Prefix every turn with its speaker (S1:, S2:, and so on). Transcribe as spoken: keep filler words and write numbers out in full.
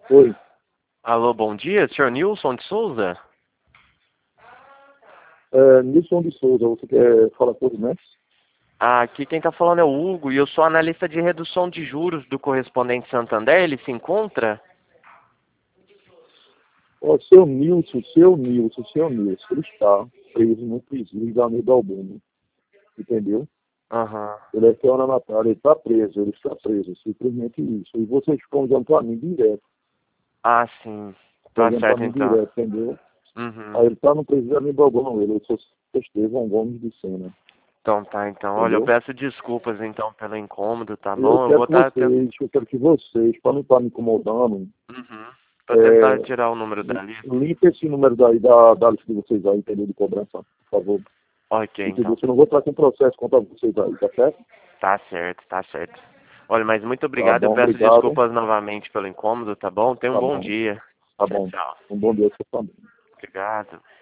S1: Oi,
S2: Alô, bom dia, senhor Nilson de Souza?
S1: é, Nilson de Souza, você quer falar com o Messi?
S2: Ah, aqui quem está falando é o Hugo e eu sou analista de redução de juros do correspondente Santander. Ele se encontra?
S1: Ó, seu Nilson, seu Nilson, seu Nilson, ele está preso no presídio da Avenida Albano, entendeu?
S2: Aham.
S1: Ele é que é Ana Natália, ele está preso, ele está preso, simplesmente isso. E vocês ficam olhando para mim direto,
S2: Ah, sim.
S1: estão
S2: Tá
S1: olhando para
S2: certo
S1: mim
S2: então.
S1: direto, entendeu?
S2: Uhum.
S1: Aí ele está no presídio da Avenida Albano, ele, eu sou Estevão Gomes de Sena,
S2: Então tá, então. Olha, eu
S1: entendeu?
S2: peço desculpas então pelo incômodo, tá
S1: Eu
S2: bom? Eu
S1: quero
S2: vou
S1: que
S2: estar tentando.
S1: vocês, eu quero que vocês, para não estar me incomodando,
S2: Uhum. Pra tentar
S1: é,
S2: tirar o número da lista.
S1: limpe esse número daí da, da lista de vocês aí, entendeu? De cobrança, por favor.
S2: Ok,
S1: Entendeu?
S2: então.
S1: Se eu não vou estar com processo contra vocês aí, tá certo?
S2: Tá certo, tá certo. Olha, mas muito
S1: Tá
S2: obrigado. Eu
S1: bom,
S2: peço
S1: obrigado.
S2: desculpas novamente pelo incômodo, tá bom? Tenha um
S1: Tá
S2: bom
S1: bom,
S2: dia.
S1: tá
S2: Tchau,
S1: bom.
S2: tchau.
S1: Um bom dia pra você também.
S2: Obrigado.